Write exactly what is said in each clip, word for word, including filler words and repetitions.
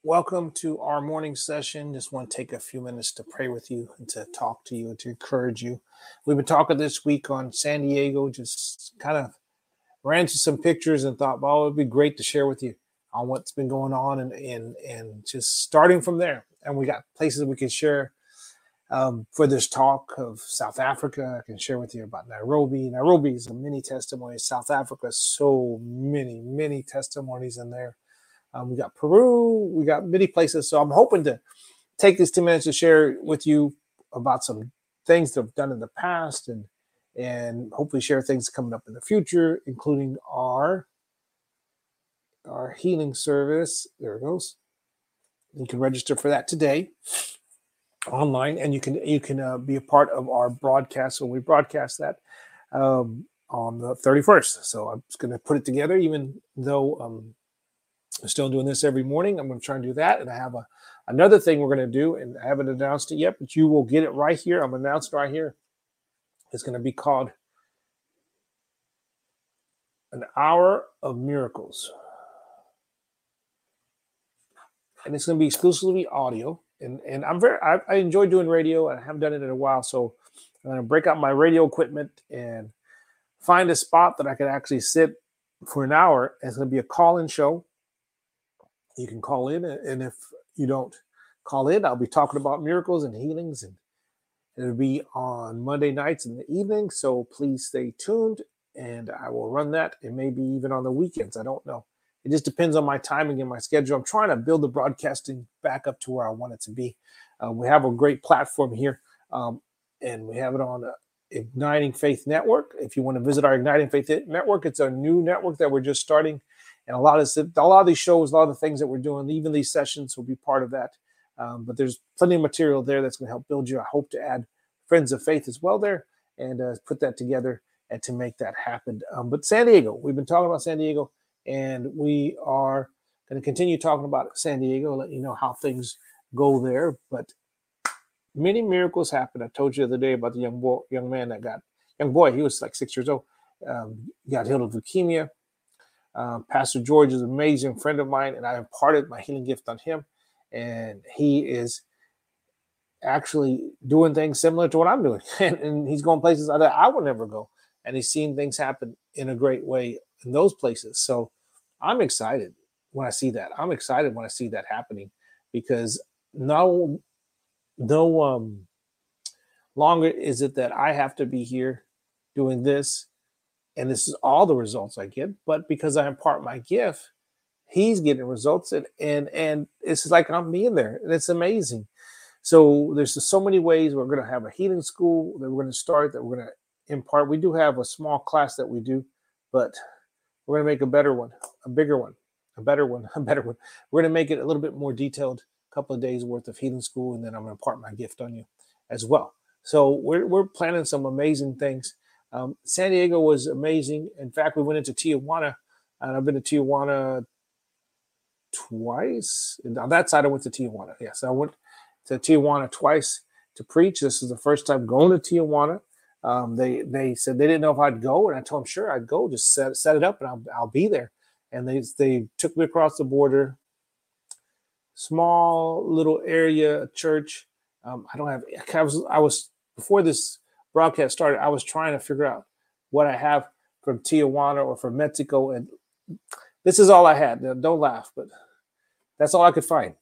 Welcome to our morning session. Just want to take a few minutes to pray with you and to talk to you and to encourage you. We've been talking this week on San Diego, just kind of ran to some pictures and thought, well, it'd be great to share with you on what's been going on and and, and just starting from there. And we got places we can share um, for this talk of South Africa. I can share with you about Nairobi. Nairobi is a mini testimony. South Africa, so many, many testimonies in there. Um, we got Peru, we got many places. So I'm hoping to take these two minutes to share with you about some things that I've done in the past and and hopefully share things coming up in the future, including our our healing service. There it goes. You can register for that today online, and you can you can uh, be a part of our broadcast when we broadcast that um, on the thirty-first. So I'm just going to put it together, even though um, I'm still doing this every morning. I'm going to try and do that. And I have a another thing we're going to do, and I haven't announced it yet, but you will get it right here. I'm announced right here. It's going to be called An Hour of Miracles. And it's going to be exclusively audio. And, and I'm very, I, I enjoy doing radio. And I haven't done it in a while. So I'm going to break out my radio equipment and find a spot that I can actually sit for an hour. It's going to be a call-in show. You can call in, and if you don't call in, I'll be talking about miracles and healings, and it'll be on Monday nights in the evening. So please stay tuned, and I will run that. It may be even on the weekends. I don't know. It just depends on my timing and my schedule. I'm trying to build the broadcasting back up to where I want it to be. Uh, we have a great platform here, um, and we have it on uh, Igniting Faith Network. If you want to visit our Igniting Faith Network, it's a new network that we're just starting. And a lot of a lot of these shows, a lot of the things that we're doing, even these sessions will be part of that. Um, but there's plenty of material there that's going to help build you. I hope to add Friends of Faith as well there and uh, put that together and to make that happen. Um, but San Diego, we've been talking about San Diego, and we are going to continue talking about San Diego, let you know how things go there. But many miracles happen. I told you the other day about the young boy, young man that got, young boy, he was like six years old, um, got healed of leukemia. Um, Pastor George is an amazing friend of mine, and I imparted my healing gift on him. And he is actually doing things similar to what I'm doing. and, and he's going places that I would never go. And he's seen things happen in a great way in those places. So I'm excited when I see that. I'm excited when I see that happening because no, no um, longer is it that I have to be here doing this and this is all the results I get, but because I impart my gift, he's getting results, and and and it's like I'm being there, and it's amazing. So there's just so many ways we're going to have a healing school that we're going to start, that we're going to impart. We do have a small class that we do, but we're going to make a better one, a bigger one, a better one, a better one. We're going to make it a little bit more detailed, a couple of days worth of healing school, and then I'm going to impart my gift on you as well. So we're we're planning some amazing things. Um, San Diego was amazing. In fact, we went into Tijuana, and I've been to Tijuana twice. And on that side, I went to Tijuana. Yes, I went to Tijuana twice to preach. This is the first time going to Tijuana. Um, they they said they didn't know if I'd go, and I told them sure I'd go. Just set set it up, and I'll I'll be there. And they they took me across the border. Small little area church. Um, I don't have. I was I was before this broadcast started, I was trying to figure out what I have from Tijuana or from Mexico, and this is all I had. Now, don't laugh, but that's all I could find.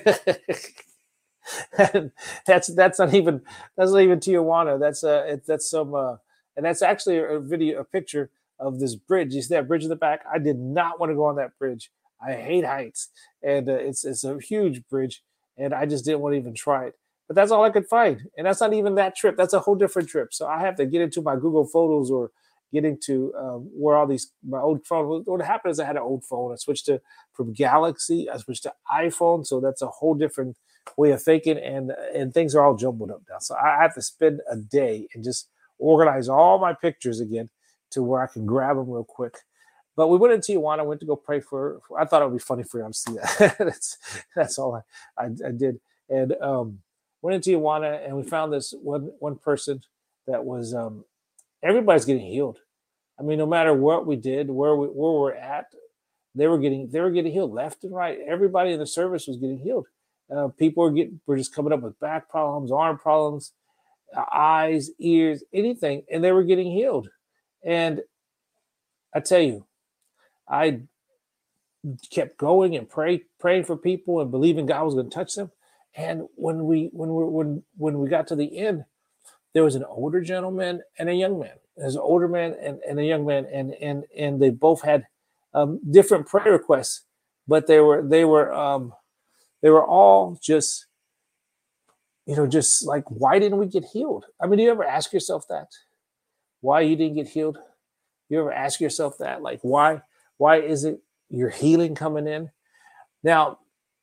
that's that's not even that's not even Tijuana. That's uh it, that's some uh, and that's actually a video, a picture of this bridge. You see that bridge in the back? I did not want to go on that bridge. I hate heights, and uh, it's it's a huge bridge, and I just didn't want to even try it. But that's all I could find. And that's not even that trip. That's a whole different trip. So I have to get into my Google Photos or get into um, where all these, my old phone, what happened is I had an old phone. I switched to, from Galaxy, I switched to iPhone. So that's a whole different way of thinking. And, and things are all jumbled up now. So I have to spend a day and just organize all my pictures again to where I can grab them real quick. But we went into Tijuana, went to go pray for, for I thought it would be funny for you to see that. that's, that's all I, I, I did. And, um, went into Tijuana, and we found this one one person that was um, everybody's getting healed. I mean, no matter what we did, where we where we're at, They were getting they were getting healed left and right. Everybody in the service was getting healed. Uh, people were getting were just coming up with back problems, arm problems, uh, eyes, ears, anything, and they were getting healed. And I tell you, I kept going and pray, praying for people and believing God was going to touch them. And when we when we when when we got to the end, there was an older gentleman and a young man. There's an older man and, and a young man, and and and they both had um, different prayer requests, but they were they were um, they were all just, you know, just like, why didn't we get healed? I mean, do you ever ask yourself that? Why you didn't get healed? You ever ask yourself that? Like, why why isn't your healing coming in? Now,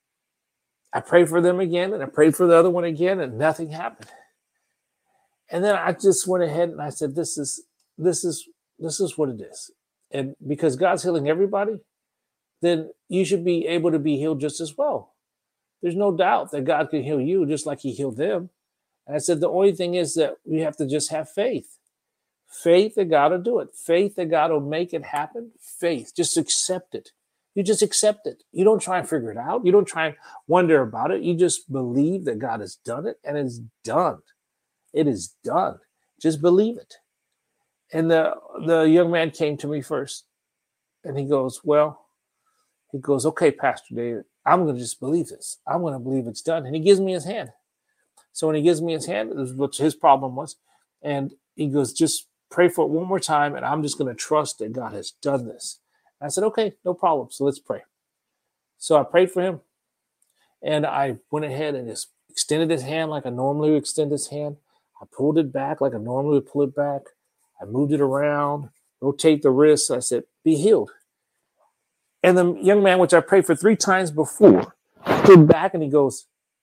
I prayed for them again, and I prayed for the other one again, and nothing happened. And then I just went ahead and I said, this is this is this is what it is. And because God's healing everybody, then you should be able to be healed just as well. There's no doubt that God can heal you just like he healed them. And I said, the only thing is that we have to just have faith. Faith that God will do it. Faith that God will make it happen. Faith. Just accept it. You just accept it. You don't try and figure it out. You don't try and wonder about it. You just believe that God has done it, and it's done. It is done. Just believe it. And the, the young man came to me first, and he goes, well, he goes, okay, Pastor David, I'm going to just believe this. I'm going to believe it's done. And he gives me his hand. So when he gives me his hand, this is what his problem was. And he goes, just pray for it one more time, and I'm just going to trust that God has done this. And I said, okay, no problem. So let's pray. So I prayed for him, and I went ahead and just extended his hand like I normally would extend his hand. I pulled it back like I normally would pull it back. I moved it around, rotate the wrist. I said, be healed. And the young man, which I prayed for three times before, stood back and he goes,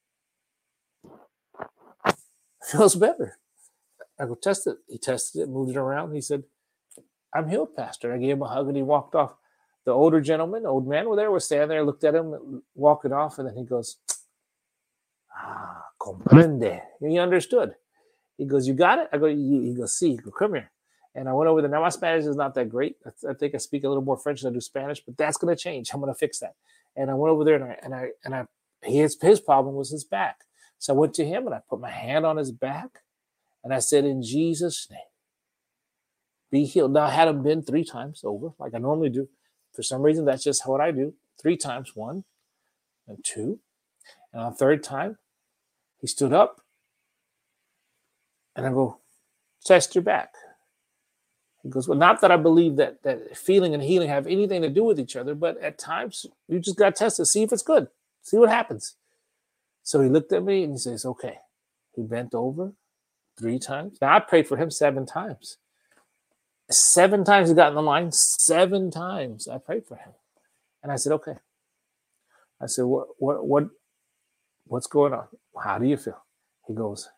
feels better. I go, test it. He tested it, moved it around. He said, I'm healed, Pastor. I gave him a hug and he walked off. The older gentleman, old man over there, was standing there, looked at him, walking off, and then he goes, ah, comprende. He understood. He goes, you got it? I go, he goes, see, go, come here. And I went over there. Now, my Spanish is not that great. I, I think I speak a little more French than I do Spanish, but that's going to change. I'm going to fix that. And I went over there, and I, and I, and I, his, his problem was his back. So I went to him, and I put my hand on his back, and I said, in Jesus' name, be healed. Now, I had him bend three times over, like I normally do. For some reason, that's just what I do. Three times, one and two. And on the third time, he stood up, and I go, test your back. He goes, well, not that I believe that that feeling and healing have anything to do with each other, but at times you just got to test it, see if it's good, see what happens. So he looked at me and he says, okay. He bent over three times. Now I prayed for him seven times. Seven times he got in the line. Seven times I prayed for him. And I said, okay. I said, what, what, what, what's going on? How do you feel? He goes,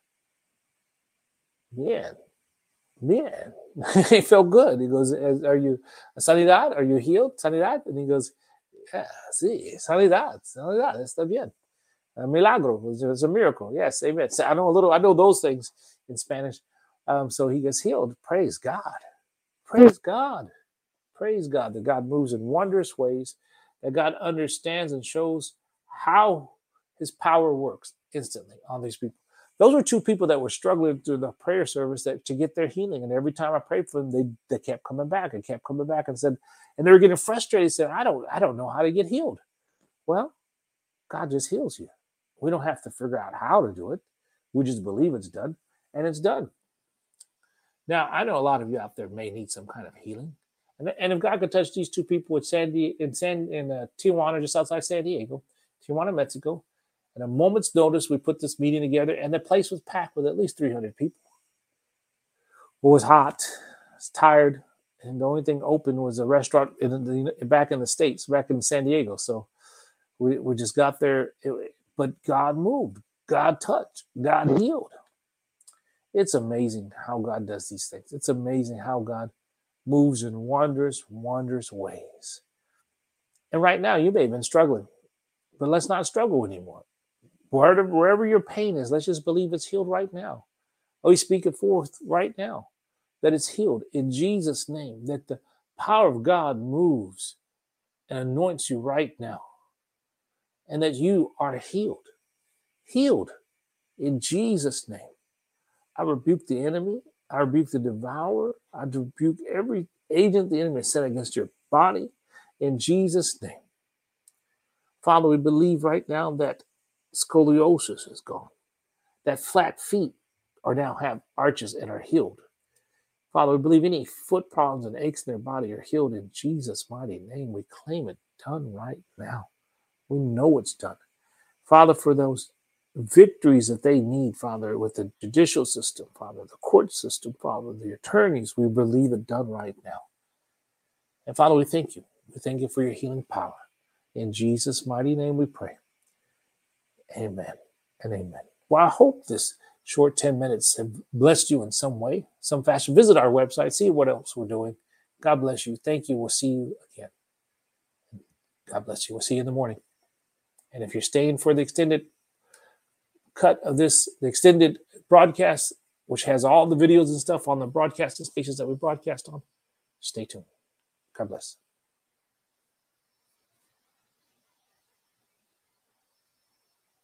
man, man. He felt good. He goes, are you sanidad? Are you healed? Sanidad? And he goes, yeah, sí, sanidad, sanidad, está bien. A milagro, it's a miracle. Yes, amen. So I know a little, I know those things in Spanish. Um, so he gets healed. Praise God. Praise God. Praise God that God moves in wondrous ways, that God understands and shows how his power works instantly on these people. Those were two people that were struggling through the prayer service that, to get their healing. And every time I prayed for them, they, they kept coming back and kept coming back and said, and they were getting frustrated, saying, I don't, I don't know how to get healed. Well, God just heals you. We don't have to figure out how to do it. We just believe it's done, and it's done. Now, I know a lot of you out there may need some kind of healing. And, and if God could touch these two people in San, in, San, in uh, Tijuana, just outside San Diego, Tijuana, Mexico, in a moment's notice, we put this meeting together, and the place was packed with at least three hundred people. It was hot. I was tired. And the only thing open was a restaurant in the, back in the States, back in San Diego. So we, we just got there. It, but God moved. God touched. God healed. It's amazing how God does these things. It's amazing how God moves in wondrous, wondrous ways. And right now, you may have been struggling, but let's not struggle anymore. Wherever, wherever your pain is, let's just believe it's healed right now. Oh, we speak it forth right now, that it's healed in Jesus' name, that the power of God moves and anoints you right now, and that you are healed. Healed in Jesus' name. I rebuke the enemy. I rebuke the devourer. I rebuke every agent the enemy has sent against your body in Jesus' name. Father, we believe right now that scoliosis is gone, that flat feet are now have arches and are healed. Father, we believe any foot problems and aches in their body are healed in Jesus' mighty name. We claim it done right now. We know it's done. Father, for those victories that they need, Father, with the judicial system, Father, the court system, Father, the attorneys, we believe it done right now. And Father, we thank you. We thank you for your healing power. In Jesus' mighty name we pray. Amen and amen. Well, I hope this short ten minutes have blessed you in some way, some fashion. Visit our website, see what else we're doing. God bless you. Thank you. We'll see you again. God bless you. We'll see you in the morning. And if you're staying for the extended cut of this, the extended broadcast, which has all the videos and stuff on the broadcasting stations that we broadcast on, stay tuned. God bless.